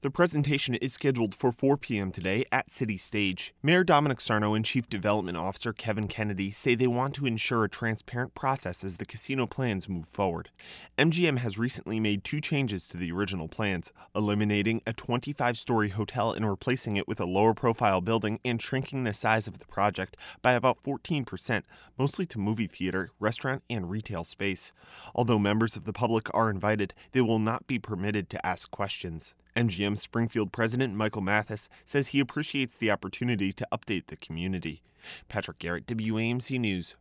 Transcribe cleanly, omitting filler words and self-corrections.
The presentation is scheduled for 4 p.m. today at City Stage. Mayor Dominic Sarno and Chief Development Officer Kevin Kennedy say they want to ensure a transparent process as the casino plans move forward. MGM has recently made 2 changes to the original plans, eliminating a 25-story hotel and replacing it with a lower-profile building and shrinking the size of the project by about 14%, mostly to movie theater, restaurant, and retail space. Although members of the public are invited, they will not be permitted to ask questions. MGM Springfield President Michael Mathis says he appreciates the opportunity to update the community. Patrick Garrett, WAMC News.